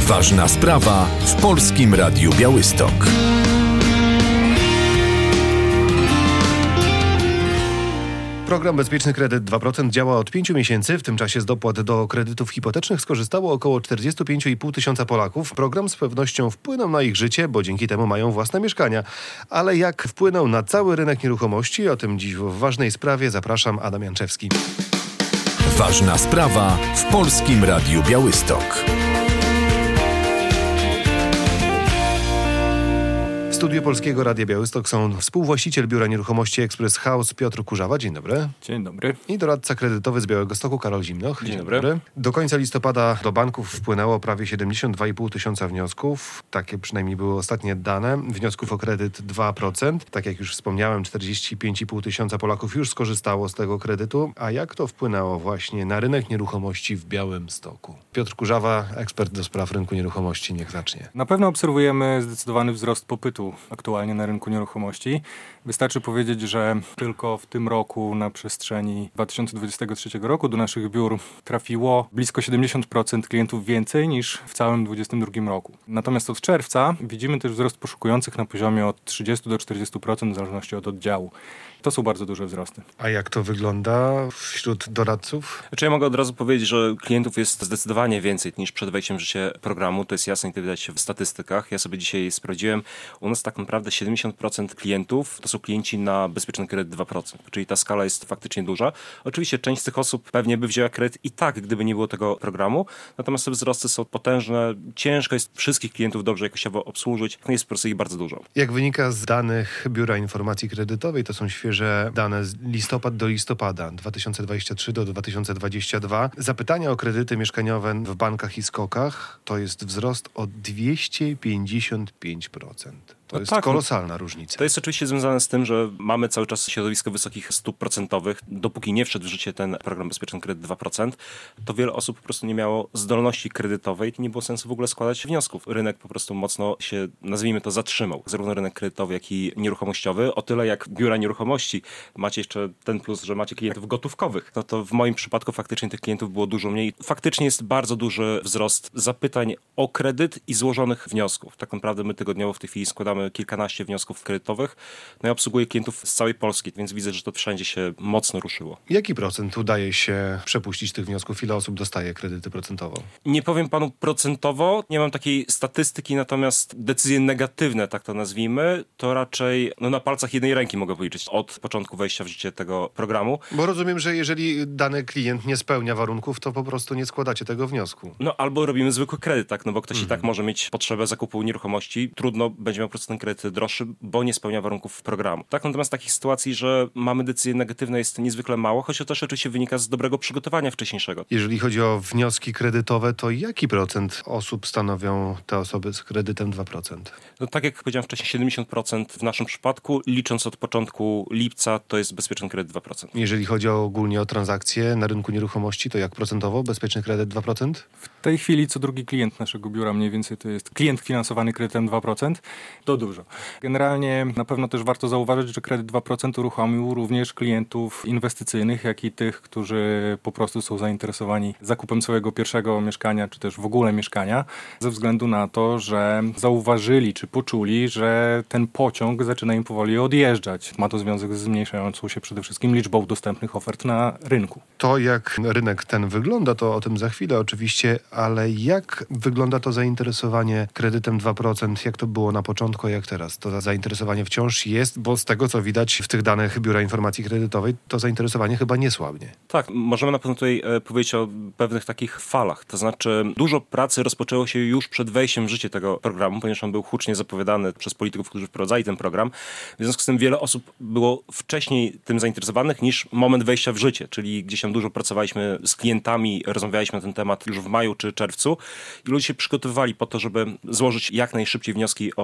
Ważna sprawa w Polskim Radiu Białystok. Program Bezpieczny Kredyt 2% działa od 5 miesięcy. W tym czasie z dopłat do kredytów hipotecznych skorzystało około 45,5 tysiąca Polaków. Program z pewnością wpłynął na ich życie, bo dzięki temu mają własne mieszkania. Ale jak wpłynął na cały rynek nieruchomości? O tym dziś w ważnej sprawie zapraszam, Adam Janczewski. Ważna sprawa w Polskim Radiu Białystok. W studiu Polskiego Radia Białystok są współwłaściciel Biura Nieruchomości Express House Piotr Kurzawa. Dzień dobry. Dzień dobry. I doradca kredytowy z Białegostoku Karol Zimnoch. Dzień dobry. Do końca listopada do banków wpłynęło prawie 72,5 tysiąca wniosków. Takie przynajmniej były ostatnie dane. Wniosków o kredyt 2%. Tak jak już wspomniałem, 45,5 tysiąca Polaków już skorzystało z tego kredytu. A jak to wpłynęło właśnie na rynek nieruchomości w Białymstoku? Piotr Kurzawa, ekspert do spraw rynku nieruchomości, niech zacznie. Na pewno obserwujemy zdecydowany wzrost popytu aktualnie na rynku nieruchomości. Wystarczy powiedzieć, że tylko w tym roku na przestrzeni 2023 roku do naszych biur trafiło blisko 70% klientów więcej niż w całym 2022 roku. Natomiast od czerwca widzimy też wzrost poszukujących na poziomie od 30 do 40% w zależności od oddziału. To są bardzo duże wzrosty. A jak to wygląda wśród doradców? Ja mogę od razu powiedzieć, że klientów jest zdecydowanie więcej niż przed wejściem w życie programu. To jest jasne i to widać w statystykach. Ja sobie dzisiaj sprawdziłem. U nas tak naprawdę 70% klientów to są klienci na bezpieczny kredyt 2%. Czyli ta skala jest faktycznie duża. Oczywiście część z tych osób pewnie by wzięła kredyt i tak, gdyby nie było tego programu. Natomiast te wzrosty są potężne. Ciężko jest wszystkich klientów dobrze jakościowo obsłużyć. Jest po prostu ich bardzo dużo. Jak wynika z danych Biura Informacji Kredytowej, to są świeże dane z listopad do listopada 2023 do 2022. Zapytania o kredyty mieszkaniowe w bankach i skokach to jest wzrost o 255%. To jest kolosalna różnica. To jest oczywiście związane z tym, że mamy cały czas środowisko wysokich stóp procentowych. Dopóki nie wszedł w życie ten program Bezpieczny Kredyt 2%, to wiele osób po prostu nie miało zdolności kredytowej i nie było sensu w ogóle składać wniosków. Rynek po prostu mocno się, nazwijmy to, zatrzymał. Zarówno rynek kredytowy, jak i nieruchomościowy. O tyle jak biura nieruchomości macie jeszcze ten plus, że macie klientów gotówkowych. No to w moim przypadku faktycznie tych klientów było dużo mniej. Faktycznie jest bardzo duży wzrost zapytań o kredyt i złożonych wniosków. Tak naprawdę my tygodniowo w tej chwili składamy kilkanaście wniosków kredytowych. No i obsługuję klientów z całej Polski, więc widzę, że to wszędzie się mocno ruszyło. Jaki procent udaje się przepuścić tych wniosków? Ile osób dostaje kredyty procentowo? Nie powiem panu procentowo, nie mam takiej statystyki, natomiast decyzje negatywne, tak to nazwijmy, to raczej na palcach jednej ręki mogę policzyć od początku wejścia w życie tego programu. Bo rozumiem, że jeżeli dany klient nie spełnia warunków, to po prostu nie składacie tego wniosku. No albo robimy zwykły kredyt, tak, no bo ktoś i tak może mieć potrzebę zakupu nieruchomości, trudno będzie miał po prostu ten kredyt droższy, bo nie spełnia warunków programu. Tak, natomiast takich sytuacji, że mamy decyzje negatywne, jest niezwykle mało, choć to też oczywiście wynika z dobrego przygotowania wcześniejszego. Jeżeli chodzi o wnioski kredytowe, to jaki procent osób stanowią te osoby z kredytem 2%? No tak jak powiedziałem wcześniej, 70% w naszym przypadku, licząc od początku lipca, to jest bezpieczny kredyt 2%. Jeżeli chodzi ogólnie o transakcje na rynku nieruchomości, to jak procentowo bezpieczny kredyt 2%? W tej chwili co drugi klient naszego biura mniej więcej to jest klient finansowany kredytem 2%. To dużo. Generalnie na pewno też warto zauważyć, że kredyt 2% uruchomił również klientów inwestycyjnych, jak i tych, którzy po prostu są zainteresowani zakupem swojego pierwszego mieszkania, czy też w ogóle mieszkania, ze względu na to, że zauważyli, czy poczuli, że ten pociąg zaczyna im powoli odjeżdżać. Ma to związek z zmniejszającą się przede wszystkim liczbą dostępnych ofert na rynku. To jak rynek ten wygląda, to o tym za chwilę oczywiście, ale jak wygląda to zainteresowanie kredytem 2%, jak to było na początku, jak teraz? To zainteresowanie wciąż jest, bo z tego co widać w tych danych Biura Informacji Kredytowej, to zainteresowanie chyba nie słabnie. Tak, możemy na pewno tutaj powiedzieć o pewnych takich falach. To znaczy dużo pracy rozpoczęło się już przed wejściem w życie tego programu, ponieważ on był hucznie zapowiadany przez polityków, którzy wprowadzali ten program. W związku z tym wiele osób było wcześniej tym zainteresowanych niż moment wejścia w życie, czyli gdzieś tam dużo pracowaliśmy z klientami, rozmawialiśmy na ten temat już w maju czy czerwcu i ludzie się przygotowywali po to, żeby złożyć jak najszybciej wnioski o ten kredyt,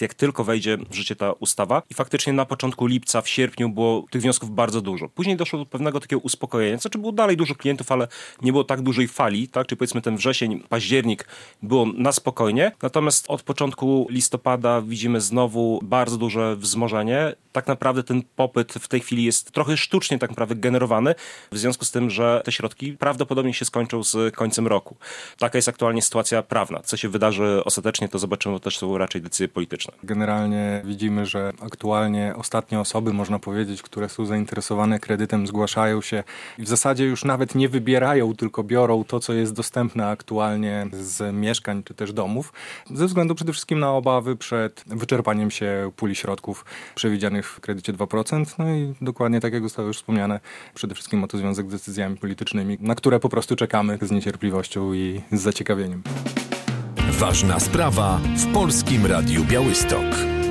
jak tylko wejdzie w życie ta ustawa. I faktycznie na początku lipca, w sierpniu było tych wniosków bardzo dużo. Później doszło do pewnego takiego uspokojenia. Znaczy było dalej dużo klientów, ale nie było tak dużej fali, tak? Czyli powiedzmy ten wrzesień, październik było na spokojnie. Natomiast od początku listopada widzimy znowu bardzo duże wzmożenie. Tak naprawdę ten popyt w tej chwili jest trochę sztucznie tak naprawdę generowany, w związku z tym, że te środki prawdopodobnie się skończą z końcem roku. Taka jest aktualnie sytuacja prawna. Co się wydarzy ostatecznie, to zobaczymy, to też są raczej decyzje polityczne. Generalnie widzimy, że aktualnie ostatnie osoby, można powiedzieć, które są zainteresowane kredytem, zgłaszają się i w zasadzie już nawet nie wybierają, tylko biorą to, co jest dostępne aktualnie z mieszkań czy też domów, ze względu przede wszystkim na obawy przed wyczerpaniem się puli środków przewidzianych w kredycie 2%. No i dokładnie tak jak zostało już wspomniane, przede wszystkim ma to związek z decyzjami politycznymi, na które po prostu czekamy z niecierpliwością i z zaciekawieniem. Ważna sprawa w Polskim Radiu Białystok.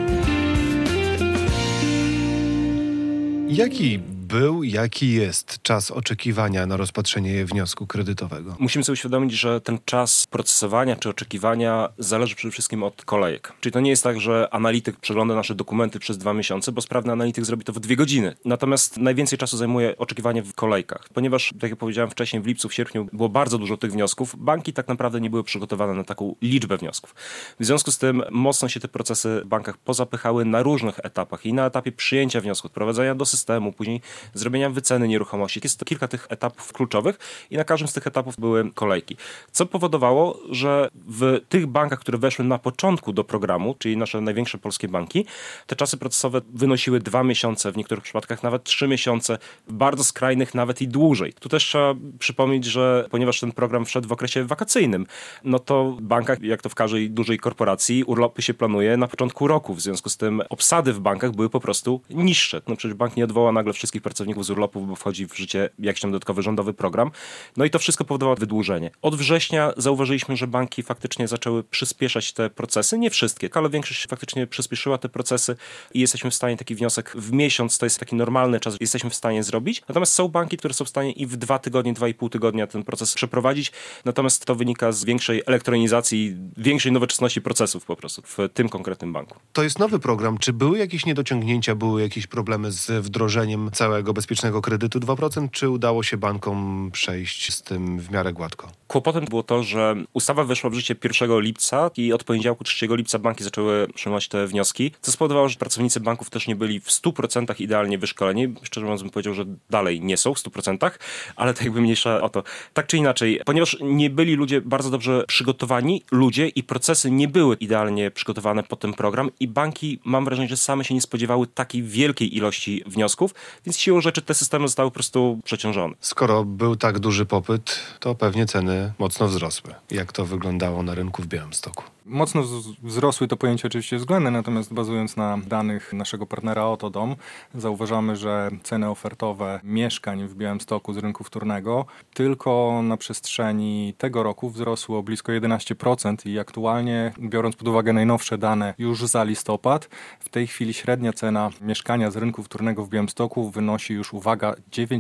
Jaki jest czas oczekiwania na rozpatrzenie wniosku kredytowego? Musimy sobie uświadomić, że ten czas procesowania czy oczekiwania zależy przede wszystkim od kolejek. Czyli to nie jest tak, że analityk przegląda nasze dokumenty przez 2 miesiące, bo sprawny analityk zrobi to w 2 godziny. Natomiast najwięcej czasu zajmuje oczekiwanie w kolejkach. Ponieważ, tak jak powiedziałem wcześniej, w lipcu, w sierpniu było bardzo dużo tych wniosków, banki tak naprawdę nie były przygotowane na taką liczbę wniosków. W związku z tym mocno się te procesy w bankach pozapychały na różnych etapach i na etapie przyjęcia wniosku, wprowadzania do systemu, później zrobienia wyceny nieruchomości. Jest to kilka tych etapów kluczowych i na każdym z tych etapów były kolejki. Co powodowało, że w tych bankach, które weszły na początku do programu, czyli nasze największe polskie banki, te czasy procesowe wynosiły 2 miesiące, w niektórych przypadkach nawet 3 miesiące, w bardzo skrajnych nawet i dłużej. Tu też trzeba przypomnieć, że ponieważ ten program wszedł w okresie wakacyjnym, no to w bankach, jak to w każdej dużej korporacji, urlopy się planuje na początku roku. W związku z tym obsady w bankach były po prostu niższe. No przecież bank nie odwoła nagle wszystkich pracowników z urlopów, bo wchodzi w życie jakiś tam dodatkowy rządowy program. No i to wszystko powodowało wydłużenie. Od września zauważyliśmy, że banki faktycznie zaczęły przyspieszać te procesy. Nie wszystkie, ale większość faktycznie przyspieszyła te procesy i jesteśmy w stanie taki wniosek w miesiąc, to jest taki normalny czas, jesteśmy w stanie zrobić. Natomiast są banki, które są w stanie i w 2 tygodnie, 2,5 tygodnia ten proces przeprowadzić. Natomiast to wynika z większej elektronizacji, większej nowoczesności procesów po prostu w tym konkretnym banku. To jest nowy program. Czy były jakieś niedociągnięcia, były jakieś problemy z wdrożeniem całego bezpiecznego kredytu 2%, czy udało się bankom przejść z tym w miarę gładko? Kłopotem było to, że ustawa weszła w życie 1 lipca i od poniedziałku 3 lipca banki zaczęły przyjmować te wnioski, co spowodowało, że pracownicy banków też nie byli w 100% idealnie wyszkoleni. Szczerze mówiąc bym powiedział, że dalej nie są w 100%, ale to jakby mniejsza o to. Tak czy inaczej, ponieważ nie byli ludzie bardzo dobrze przygotowani, ludzie i procesy nie były idealnie przygotowane pod ten program i banki, mam wrażenie, że same się nie spodziewały takiej wielkiej ilości wniosków, więc siłą rzeczy te systemy zostały po prostu przeciążone. Skoro był tak duży popyt, to pewnie ceny mocno wzrosły. Jak to wyglądało na rynku w Białymstoku? Mocno wzrosły to pojęcie oczywiście względne, natomiast bazując na danych naszego partnera Otodom, zauważamy, że ceny ofertowe mieszkań w Białymstoku z rynku wtórnego tylko na przestrzeni tego roku wzrosły o blisko 11% i aktualnie, biorąc pod uwagę najnowsze dane już za listopad, w tej chwili średnia cena mieszkania z rynku wtórnego w Białymstoku wynosi już, uwaga,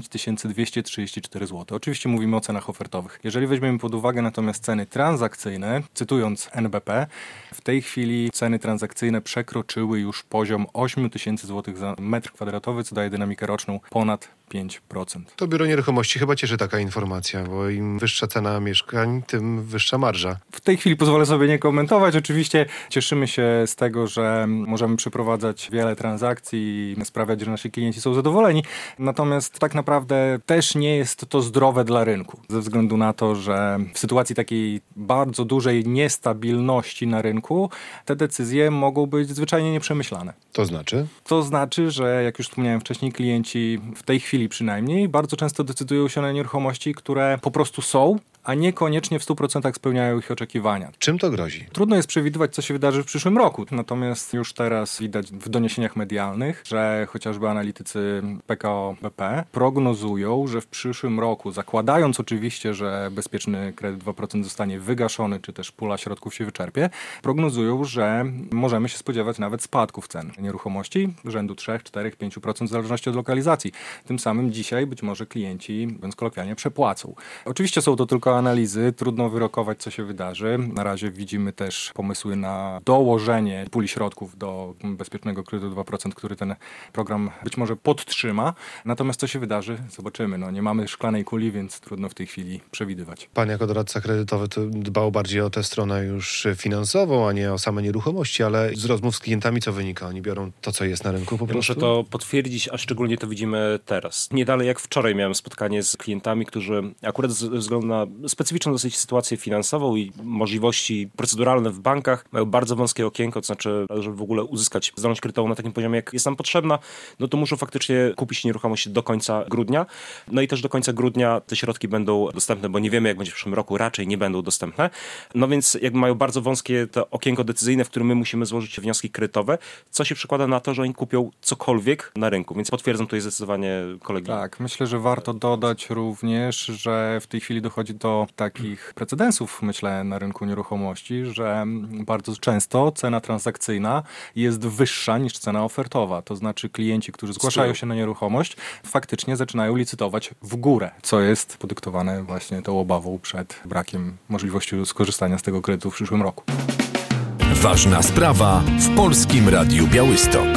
9234 zł. Oczywiście mówimy o cenach ofertowych. Jeżeli weźmiemy pod uwagę natomiast ceny transakcyjne, cytując NBP, w tej chwili ceny transakcyjne przekroczyły już poziom 8000 zł za metr kwadratowy, co daje dynamikę roczną ponad 5%. To biuro nieruchomości chyba cieszy taka informacja, bo im wyższa cena mieszkań, tym wyższa marża. W tej chwili pozwolę sobie nie komentować. Oczywiście cieszymy się z tego, że możemy przeprowadzać wiele transakcji i sprawiać, że nasi klienci są zadowoleni. Natomiast tak naprawdę też nie jest to zdrowe dla rynku. Ze względu na to, że w sytuacji takiej bardzo dużej niestabilności na rynku te decyzje mogą być zwyczajnie nieprzemyślane. To znaczy? To znaczy, że jak już wspomniałem wcześniej, klienci w tej chwili przynajmniej bardzo często decydują się na nieruchomości, które po prostu są, a niekoniecznie w 100% spełniają ich oczekiwania. Czym to grozi? Trudno jest przewidywać, co się wydarzy w przyszłym roku. Natomiast już teraz widać w doniesieniach medialnych, że chociażby analitycy PKO BP prognozują, że w przyszłym roku, zakładając oczywiście, że bezpieczny kredyt 2% zostanie wygaszony, czy też pula środków się wyczerpie, prognozują, że możemy się spodziewać nawet spadków cen nieruchomości rzędu 3, 4, 5% w zależności od lokalizacji. Tym samym dzisiaj być może klienci, mówiąc kolokwialnie, przepłacą. Oczywiście są to tylko dużo analizy, trudno wyrokować, co się wydarzy. Na razie widzimy też pomysły na dołożenie puli środków do bezpiecznego kredytu 2%, który ten program być może podtrzyma. Natomiast co się wydarzy? Zobaczymy. Nie mamy szklanej kuli, więc trudno w tej chwili przewidywać. Pan jako doradca kredytowy to dbał bardziej o tę stronę już finansową, a nie o same nieruchomości, ale z rozmów z klientami co wynika? Oni biorą to, co jest na rynku po prostu? Muszę to potwierdzić, a szczególnie to widzimy teraz. Nie dalej jak wczoraj miałem spotkanie z klientami, którzy akurat ze względu na specyficzną dosyć sytuację finansową i możliwości proceduralne w bankach mają bardzo wąskie okienko, to znaczy, żeby w ogóle uzyskać zdolność kredytową na takim poziomie, jak jest nam potrzebna, to muszą faktycznie kupić nieruchomość do końca grudnia. I też do końca grudnia te środki będą dostępne, bo nie wiemy, jak będzie w przyszłym roku, raczej nie będą dostępne. Więc jakby mają bardzo wąskie to okienko decyzyjne, w którym my musimy złożyć wnioski kredytowe, co się przekłada na to, że oni kupią cokolwiek na rynku. Więc potwierdzam tutaj zdecydowanie kolegi. Tak, myślę, że warto dodać również, że w tej chwili dochodzi do takich precedensów, myślę, na rynku nieruchomości, że bardzo często cena transakcyjna jest wyższa niż cena ofertowa. To znaczy klienci, którzy zgłaszają się na nieruchomość, faktycznie zaczynają licytować w górę, co jest podyktowane właśnie tą obawą przed brakiem możliwości skorzystania z tego kredytu w przyszłym roku. Ważna sprawa w Polskim Radiu Białystok.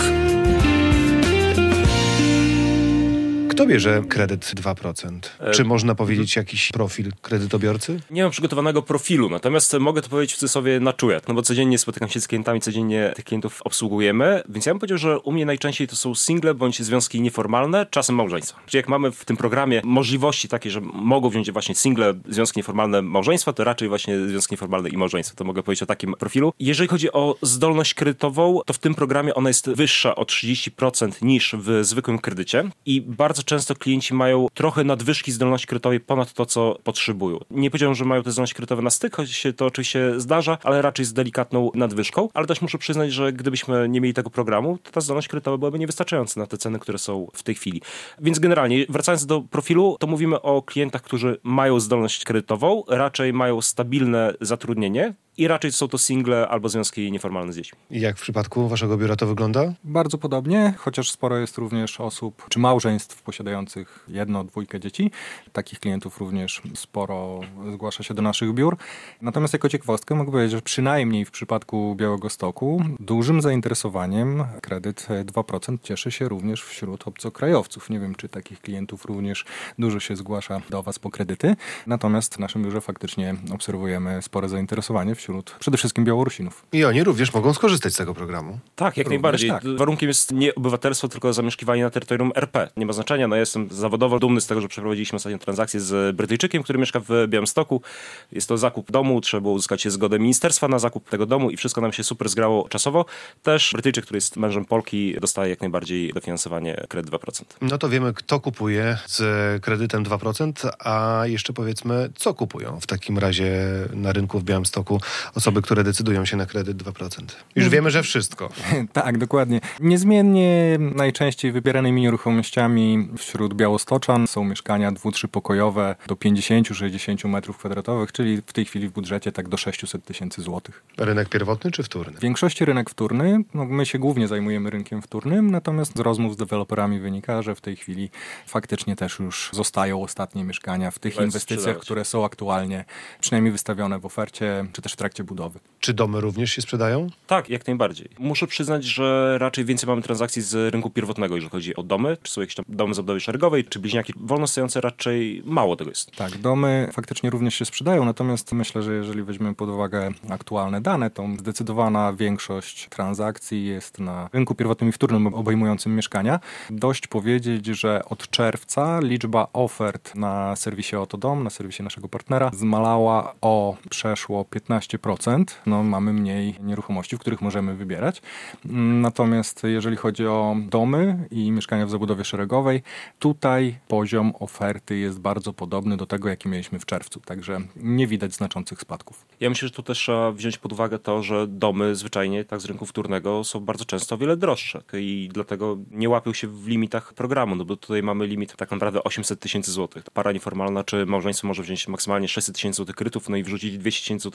Kto bierze kredyt 2%? Czy można powiedzieć jakiś profil kredytobiorcy? Nie mam przygotowanego profilu, natomiast mogę to powiedzieć w cudzysłowie na czuje, bo codziennie spotykam się z klientami, codziennie tych klientów obsługujemy, więc ja bym powiedział, że u mnie najczęściej to są single bądź związki nieformalne, czasem małżeństwa. Czyli jak mamy w tym programie możliwości takie, że mogą wziąć właśnie single, związki nieformalne, małżeństwa, to raczej właśnie związki nieformalne i małżeństwa. To mogę powiedzieć o takim profilu. Jeżeli chodzi o zdolność kredytową, to w tym programie ona jest wyższa o 30% niż w zwykłym kredycie i bardzo często klienci mają trochę nadwyżki zdolności kredytowej ponad to, co potrzebują. Nie powiedziałem, że mają te zdolności kredytowe na styk, choć się to oczywiście zdarza, ale raczej z delikatną nadwyżką. Ale też muszę przyznać, że gdybyśmy nie mieli tego programu, to ta zdolność kredytowa byłaby niewystarczająca na te ceny, które są w tej chwili. Więc generalnie, wracając do profilu, to mówimy o klientach, którzy mają zdolność kredytową, raczej mają stabilne zatrudnienie, i raczej są to single albo związki nieformalne z dziećmi. I jak w przypadku waszego biura to wygląda? Bardzo podobnie, chociaż sporo jest również osób, czy małżeństw posiadających 1-2 dzieci. Takich klientów również sporo zgłasza się do naszych biur. Natomiast jako ciekawostkę mogę powiedzieć, że przynajmniej w przypadku Białegostoku dużym zainteresowaniem kredyt 2% cieszy się również wśród obcokrajowców. Nie wiem, czy takich klientów również dużo się zgłasza do was po kredyty. Natomiast w naszym biurze faktycznie obserwujemy spore zainteresowanie wśród przede wszystkim Białorusinów. I oni również mogą skorzystać z tego programu. Tak, jak Również najbardziej. tak. Warunkiem jest nie obywatelstwo, tylko zamieszkiwanie na terytorium RP. Nie ma znaczenia. Ja jestem zawodowo dumny z tego, że przeprowadziliśmy ostatnio transakcję z Brytyjczykiem, który mieszka w Białymstoku. Jest to zakup domu, trzeba było uzyskać zgodę ministerstwa na zakup tego domu i wszystko nam się super zgrało czasowo. Też Brytyjczyk, który jest mężem Polki, dostaje jak najbardziej dofinansowanie kredyt 2%. No to wiemy, kto kupuje z kredytem 2%, a jeszcze powiedzmy, co kupują w takim razie na rynku w Białymstoku osoby, które decydują się na kredyt 2%. Już wiemy, że wszystko. Tak, dokładnie. Niezmiennie najczęściej wybieranymi nieruchomościami wśród białostoczan są mieszkania 2-3-pokojowe do 50-60 metrów kwadratowych, czyli w tej chwili w budżecie tak do 600 000 złotych. Rynek pierwotny czy wtórny? W większości rynek wtórny. My się głównie zajmujemy rynkiem wtórnym, natomiast z rozmów z deweloperami wynika, że w tej chwili faktycznie też już zostają ostatnie mieszkania w tych inwestycjach, które są aktualnie przynajmniej wystawione w ofercie, czy też w trakcie budowy. Czy domy również się sprzedają? Tak, jak najbardziej. Muszę przyznać, że raczej więcej mamy transakcji z rynku pierwotnego, jeżeli chodzi o domy. Czy są jakieś tam domy zabudowy szeregowej, czy bliźniaki wolno stojące, raczej mało tego jest. Tak, domy faktycznie również się sprzedają, natomiast myślę, że jeżeli weźmiemy pod uwagę aktualne dane, to zdecydowana większość transakcji jest na rynku pierwotnym i wtórnym obejmującym mieszkania. Dość powiedzieć, że od czerwca liczba ofert na serwisie Otodom, na serwisie naszego partnera, zmalała o przeszło 15%. Mamy mniej nieruchomości, w których możemy wybierać. Natomiast jeżeli chodzi o domy i mieszkania w zabudowie szeregowej, tutaj poziom oferty jest bardzo podobny do tego, jaki mieliśmy w czerwcu. Także nie widać znaczących spadków. Ja myślę, że tu też trzeba wziąć pod uwagę to, że domy zwyczajnie tak z rynku wtórnego są bardzo często o wiele droższe i dlatego nie łapią się w limitach programu, bo tutaj mamy limit tak naprawdę 800 000 złotych. Para nieformalna czy małżeństwo może wziąć maksymalnie 600 000 złotych kredytów, i wrzucić 200 000 złotych wkład własności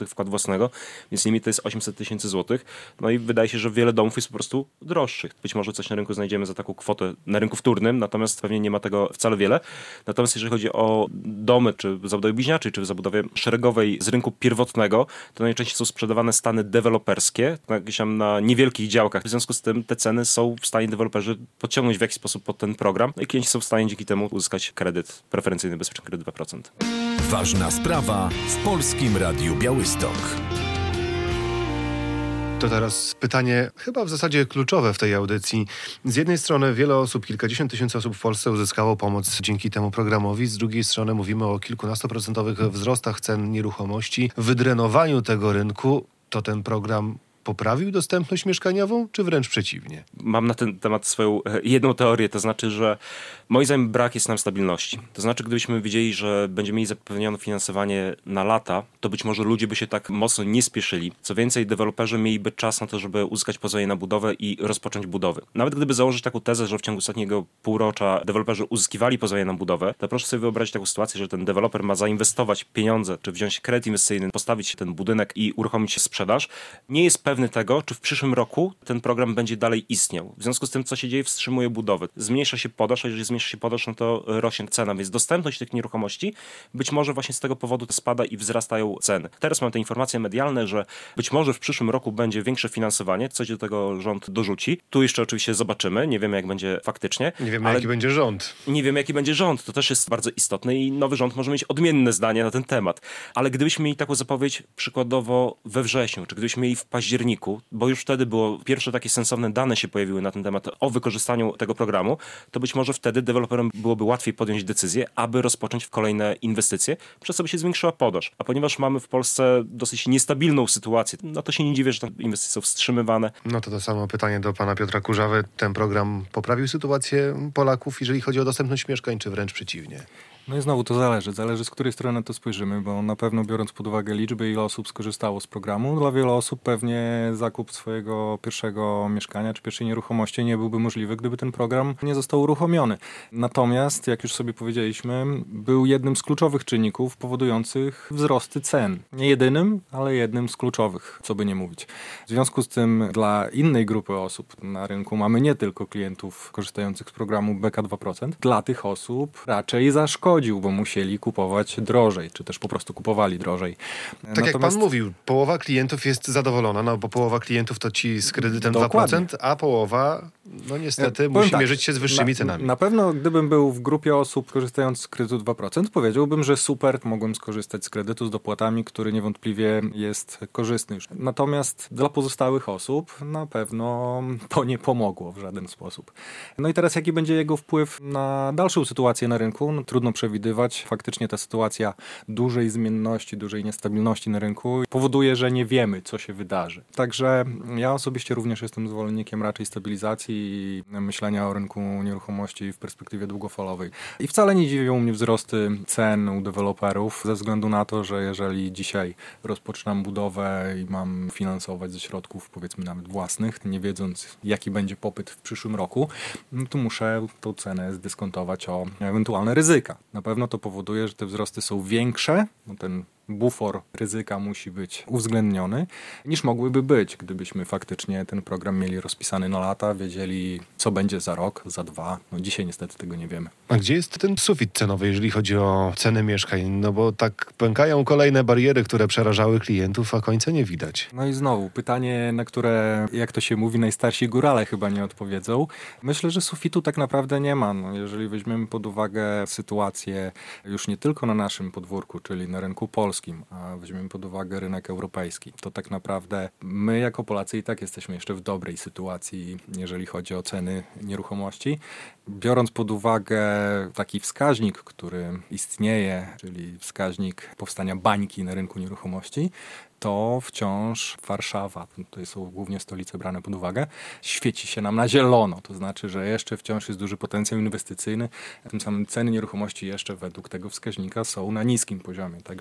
własnego, więc limit to jest 800 tysięcy złotych. No i wydaje się, że wiele domów jest po prostu droższych. Być może coś na rynku znajdziemy za taką kwotę na rynku wtórnym, natomiast pewnie nie ma tego wcale wiele. Natomiast jeżeli chodzi o domy, czy w zabudowie bliźniaczej, czy w zabudowie szeregowej z rynku pierwotnego, to najczęściej są sprzedawane stany deweloperskie, gdzieś tam na niewielkich działkach. W związku z tym te ceny są w stanie deweloperzy podciągnąć w jakiś sposób pod ten program. No i klienci są w stanie dzięki temu uzyskać kredyt preferencyjny, bezpieczny kredyt 2%. Ważna sprawa w Polskim Radiu Białystok. To teraz pytanie chyba w zasadzie kluczowe w tej audycji. Z jednej strony wiele osób, kilkadziesiąt tysięcy osób w Polsce uzyskało pomoc dzięki temu programowi. Z drugiej strony mówimy o kilkunastoprocentowych wzrostach cen nieruchomości, wydrenowaniu tego rynku. To ten program poprawił dostępność mieszkaniową, czy wręcz przeciwnie? Mam na ten temat swoją jedną teorię, to znaczy, że moim zdaniem brak jest nam stabilności. To znaczy, gdybyśmy wiedzieli, że będziemy mieli zapewnione finansowanie na lata, to być może ludzie by się tak mocno nie spieszyli. Co więcej, deweloperzy mieliby czas na to, żeby uzyskać pozwolenie na budowę i rozpocząć budowy. Nawet gdyby założyć taką tezę, że w ciągu ostatniego półrocza deweloperzy uzyskiwali pozwolenie na budowę, to proszę sobie wyobrazić taką sytuację, że ten deweloper ma zainwestować pieniądze, czy wziąć kredyt inwestycyjny, postawić ten budynek i uruchomić sprzedaż. Nie jest pewny tego, czy w przyszłym roku ten program będzie dalej istniał. W związku z tym, co się dzieje, wstrzymuje budowę. Zmniejsza się podaż, a jeżeli zmniejsza się podaż, no to rośnie cena, więc dostępność tych nieruchomości być może właśnie z tego powodu spada i wzrastają ceny. Teraz mam te informacje medialne, że być może w przyszłym roku będzie większe finansowanie, coś do tego rząd dorzuci. Tu jeszcze oczywiście zobaczymy, nie wiemy jak będzie faktycznie. Nie wiemy jaki będzie rząd. Nie wiemy jaki będzie rząd, to też jest bardzo istotne i nowy rząd może mieć odmienne zdanie na ten temat. Ale gdybyśmy mieli taką zapowiedź przykładowo we wrześniu, czy gdybyśmy mieli w październiku, bo już wtedy było pierwsze takie sensowne dane się pojawiły na ten temat o wykorzystaniu tego programu, to być może wtedy deweloperom byłoby łatwiej podjąć decyzję, aby rozpocząć kolejne inwestycje, przez co by się zwiększyła podaż. A ponieważ mamy w Polsce dosyć niestabilną sytuację, no to się nie dziwię, że te inwestycje są wstrzymywane. No to samo pytanie do pana Piotra Kurzawy. Ten program poprawił sytuację Polaków, jeżeli chodzi o dostępność mieszkań, czy wręcz przeciwnie? No i znowu to zależy z której strony na to spojrzymy, bo na pewno biorąc pod uwagę liczby, ile osób skorzystało z programu, dla wielu osób pewnie zakup swojego pierwszego mieszkania czy pierwszej nieruchomości nie byłby możliwy, gdyby ten program nie został uruchomiony. Natomiast, jak już sobie powiedzieliśmy, był jednym z kluczowych czynników powodujących wzrosty cen. Nie jedynym, ale jednym z kluczowych, co by nie mówić. W związku z tym dla innej grupy osób na rynku mamy nie tylko klientów korzystających z programu BK 2%, dla tych osób raczej zaszkodził, bo musieli kupować drożej, czy też po prostu kupowali drożej. Tak jak pan mówił, połowa klientów jest zadowolona, no bo połowa klientów to ci z kredytem Dokładnie. 2%, a połowa, no niestety, Powiem musi tak, mierzyć się z wyższymi cenami. Na pewno, gdybym był w grupie osób korzystających z kredytu 2%, powiedziałbym, że super, mogłem skorzystać z kredytu z dopłatami, który niewątpliwie jest korzystny już. Natomiast dla pozostałych osób na pewno to nie pomogło w żaden sposób. No i teraz jaki będzie jego wpływ na dalszą sytuację na rynku? No, trudno przewidywać. Faktycznie ta sytuacja dużej zmienności, dużej niestabilności na rynku powoduje, że nie wiemy, co się wydarzy. Także ja osobiście również jestem zwolennikiem raczej stabilizacji i myślenia o rynku nieruchomości w perspektywie długofalowej. I wcale nie dziwią mnie wzrosty cen u deweloperów ze względu na to, że jeżeli dzisiaj rozpoczynam budowę i mam finansować ze środków, powiedzmy nawet własnych, nie wiedząc jaki będzie popyt w przyszłym roku, no to muszę tą cenę zdyskontować o ewentualne ryzyka. Na pewno to powoduje, że te wzrosty są większe, no ten bufor ryzyka musi być uwzględniony, niż mogłyby być, gdybyśmy faktycznie ten program mieli rozpisany na lata, wiedzieli, co będzie za rok, za 2. No dzisiaj niestety tego nie wiemy. A gdzie jest ten sufit cenowy, jeżeli chodzi o ceny mieszkań? No bo tak pękają kolejne bariery, które przerażały klientów, a końca nie widać. No i znowu pytanie, na które, jak to się mówi, najstarsi górale chyba nie odpowiedzą. Myślę, że sufitu tak naprawdę nie ma. No, jeżeli weźmiemy pod uwagę sytuację już nie tylko na naszym podwórku, czyli na rynku polskim, a weźmiemy pod uwagę rynek europejski, to tak naprawdę my jako Polacy i tak jesteśmy jeszcze w dobrej sytuacji, jeżeli chodzi o ceny nieruchomości. Biorąc pod uwagę taki wskaźnik, który istnieje, czyli wskaźnik powstania bańki na rynku nieruchomości, to wciąż Warszawa, tutaj są głównie stolice brane pod uwagę, świeci się nam na zielono. To znaczy, że jeszcze wciąż jest duży potencjał inwestycyjny, tym samym ceny nieruchomości jeszcze według tego wskaźnika są na niskim poziomie. Także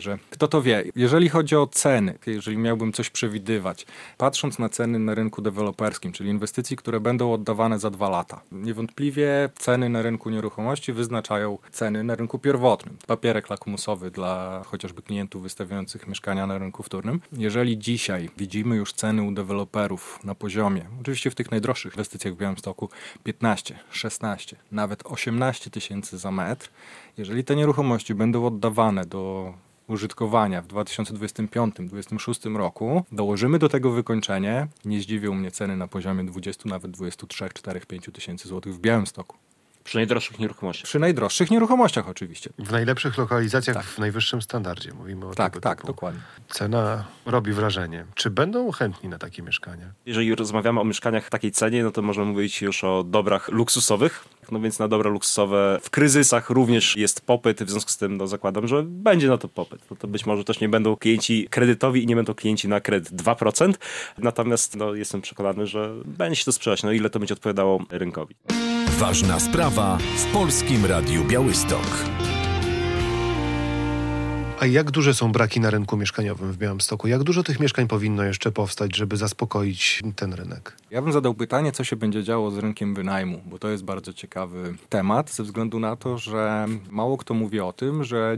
kto to wie. Jeżeli chodzi o ceny, jeżeli miałbym coś przewidywać, patrząc na ceny na rynku deweloperskim, czyli inwestycji, które będą oddawane za 2 lata, niewątpliwie ceny na rynku nieruchomości wyznaczają ceny na rynku pierwotnym. Papierek lakmusowy dla chociażby klientów wystawiających mieszkania na rynku wtórnym. Jeżeli dzisiaj widzimy już ceny u deweloperów na poziomie, oczywiście w tych najdroższych inwestycjach w Białymstoku 15, 16, nawet 18 tysięcy za metr, jeżeli te nieruchomości będą oddawane do użytkowania w 2025-2026 roku, dołożymy do tego wykończenie, nie zdziwią mnie ceny na poziomie 20, nawet 23, 4, 5 tysięcy złotych w Białymstoku. Przy najdroższych nieruchomościach. Przy najdroższych nieruchomościach oczywiście. W najlepszych lokalizacjach, Tak. w najwyższym standardzie mówimy o Tak, tego tak, typu. dokładnie. Cena robi wrażenie. Czy będą chętni na takie mieszkania? Jeżeli rozmawiamy o mieszkaniach w takiej cenie, no to możemy mówić już o dobrach luksusowych. No więc na dobra luksusowe w kryzysach również jest popyt, w związku z tym no, zakładam, że będzie na to popyt. No to być może też nie będą klienci kredytowi i nie będą klienci na kredyt 2%, natomiast no, jestem przekonany, że będzie się to sprzedać, no ile to będzie odpowiadało rynkowi. Ważna sprawa w Polskim Radiu Białystok. A jak duże są braki na rynku mieszkaniowym w Białymstoku? Jak dużo tych mieszkań powinno jeszcze powstać, żeby zaspokoić ten rynek? Ja bym zadał pytanie, co się będzie działo z rynkiem wynajmu, bo to jest bardzo ciekawy temat, ze względu na to, że mało kto mówi o tym, że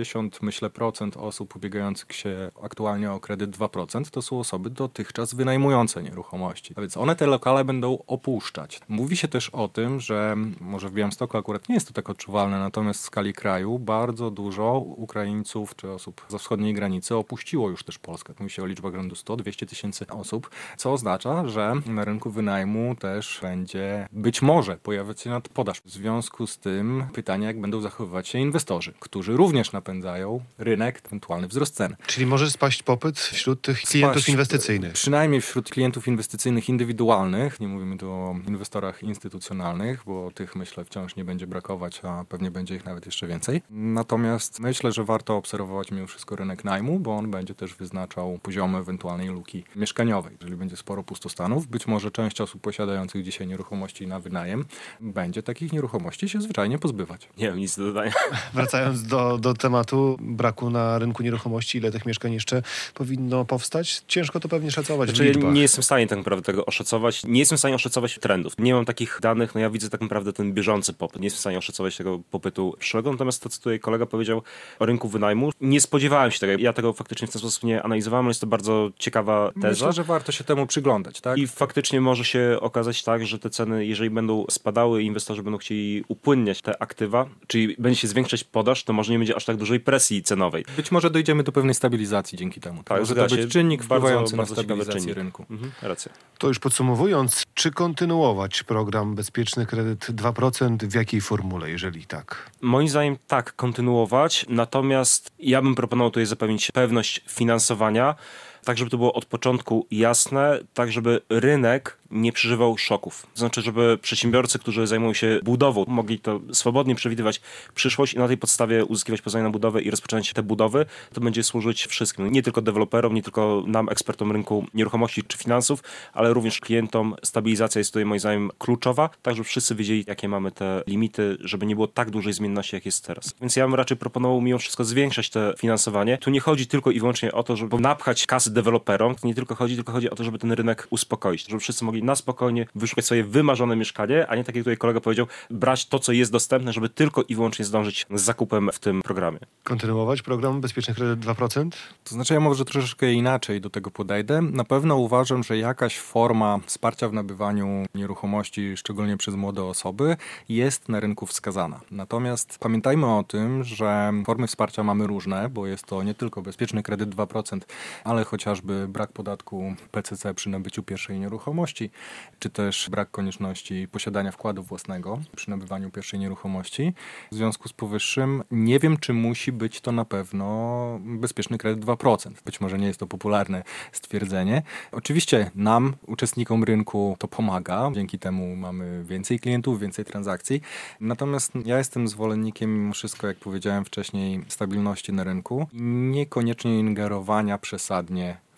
90% osób ubiegających się aktualnie o kredyt 2% to są osoby dotychczas wynajmujące nieruchomości. A więc one te lokale będą opuszczać. Mówi się też o tym, że może w Białymstoku akurat nie jest to tak odczuwalne, natomiast w skali kraju bardzo dużo Ukraińców czy osób ze wschodniej granicy opuściło już też Polskę. Mówi się o liczbach rzędu 100-200 tysięcy osób, co oznacza, że na rynku wynajmu też będzie być może pojawiać się nadpodaż. W związku z tym pytanie, jak będą zachowywać się inwestorzy, którzy również napędzają rynek, ewentualny wzrost cen. Czyli może spaść popyt wśród tych klientów inwestycyjnych? Przynajmniej wśród klientów inwestycyjnych indywidualnych, nie mówimy tu o inwestorach instytucjonalnych, bo tych myślę wciąż nie będzie brakować, a pewnie będzie ich nawet jeszcze więcej. Natomiast myślę, że warto obserwować mimo wszystko rynek najmu, bo on będzie też wyznaczał poziomy ewentualnej luki mieszkaniowej. Jeżeli będzie sporo pustostanów, być może część osób posiadających dzisiaj nieruchomości na wynajem będzie takich nieruchomości się zwyczajnie pozbywać. Nie mam nic do dodania. Wracając do tematu braku na rynku nieruchomości, ile tych mieszkań jeszcze powinno powstać? Ciężko to pewnie szacować w Znaczy, liczbach. nie jestem w stanie tak naprawdę tego oszacować. Nie jestem w stanie oszacować trendów. Nie mam takich danych, no ja widzę tak naprawdę ten bieżący popyt. Nie jestem w stanie oszacować tego popytu przyszłego. Natomiast to, co tutaj kolega powiedział o rynku wynajmu, nie spodziewałem się tego. Ja tego faktycznie w ten sposób nie analizowałem, ale jest to bardzo ciekawa teza. Myślę, że warto się temu przyglądać, tak? I faktycznie może się okazać tak, że te ceny, jeżeli będą spadały i inwestorzy będą chcieli upłynniać te aktywa, czyli będzie się zwiększać podaż, to może nie będzie aż tak dużej presji cenowej. Być może dojdziemy do pewnej stabilizacji dzięki temu. Tak, może to zgadza się. być czynnik wpływający Bardzo na ciekawy stabilizację czynnik. rynku. Racja. To już podsumowując, czy kontynuować program Bezpieczny Kredyt 2%? W jakiej formule, jeżeli tak? Moim zdaniem tak, kontynuować, natomiast ja bym proponował tutaj zapewnić pewność finansowania, tak żeby to było od początku jasne, tak żeby rynek nie przeżywał szoków. To znaczy, żeby przedsiębiorcy, którzy zajmują się budową, mogli to swobodnie przewidywać przyszłość i na tej podstawie uzyskiwać pozwolenie na budowę i rozpoczynać te budowy. To będzie służyć wszystkim. Nie tylko deweloperom, nie tylko nam, ekspertom rynku nieruchomości czy finansów, ale również klientom. Stabilizacja jest tutaj moim zdaniem kluczowa, tak żeby wszyscy wiedzieli, jakie mamy te limity, żeby nie było tak dużej zmienności, jak jest teraz. Więc ja bym raczej proponował mimo wszystko zwiększać to finansowanie. Tu nie chodzi tylko i wyłącznie o to, żeby napchać kasy deweloperom, to nie tylko chodzi o to, żeby ten rynek uspokoić, żeby wszyscy mogli na spokojnie wyszukać swoje wymarzone mieszkanie, a nie tak jak tutaj kolega powiedział, brać to, co jest dostępne, żeby tylko i wyłącznie zdążyć z zakupem w tym programie. Kontynuować program Bezpieczny Kredyt 2%? To znaczy ja może troszeczkę inaczej do tego podejdę. Na pewno uważam, że jakaś forma wsparcia w nabywaniu nieruchomości, szczególnie przez młode osoby, jest na rynku wskazana. Natomiast pamiętajmy o tym, że formy wsparcia mamy różne, bo jest to nie tylko bezpieczny kredyt 2%, ale chociażby brak podatku PCC przy nabyciu pierwszej nieruchomości, czy też brak konieczności posiadania wkładu własnego przy nabywaniu pierwszej nieruchomości. W związku z powyższym nie wiem, czy musi być to na pewno bezpieczny kredyt 2%. Być może nie jest to popularne stwierdzenie. Oczywiście nam, uczestnikom rynku, to pomaga. Dzięki temu mamy więcej klientów, więcej transakcji. Natomiast ja jestem zwolennikiem mimo wszystko, jak powiedziałem wcześniej, stabilności na rynku i niekoniecznie ingerowania przesadnie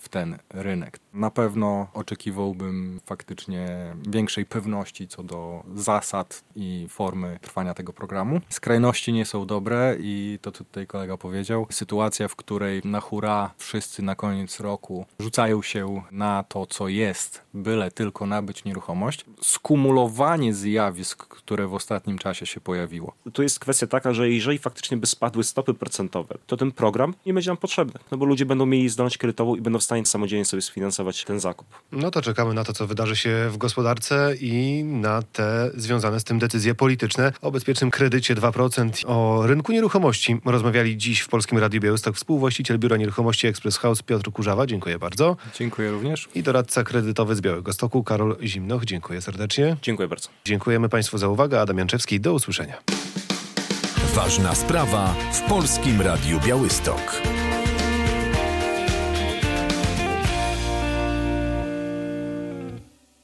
w ten rynek. Na pewno oczekiwałbym faktycznie większej pewności co do zasad i formy trwania tego programu. Skrajności nie są dobre i to tutaj kolega powiedział. Sytuacja, w której na hura wszyscy na koniec roku rzucają się na to, co jest, byle tylko nabyć nieruchomość. Skumulowanie zjawisk, które w ostatnim czasie się pojawiło. Tu jest kwestia taka, że jeżeli faktycznie by spadły stopy procentowe, to ten program nie będzie nam potrzebny, no bo ludzie będą mieli zdolność kredytową i będą w stanie samodzielnie sobie sfinansować ten zakup. No to czekamy na to, co wydarzy się w gospodarce i na te związane z tym decyzje polityczne. O bezpiecznym kredycie 2%, o rynku nieruchomości rozmawiali dziś w Polskim Radiu Białystok współwłaściciel Biura Nieruchomości Express House Piotr Kurzawa. Dziękuję bardzo. Dziękuję również. I doradca kredytowy z Białegostoku Karol Zimnoch. Dziękuję serdecznie. Dziękuję bardzo. Dziękujemy Państwu za uwagę. Adam Janczewski. Do usłyszenia. Ważna sprawa w Polskim Radiu Białystok.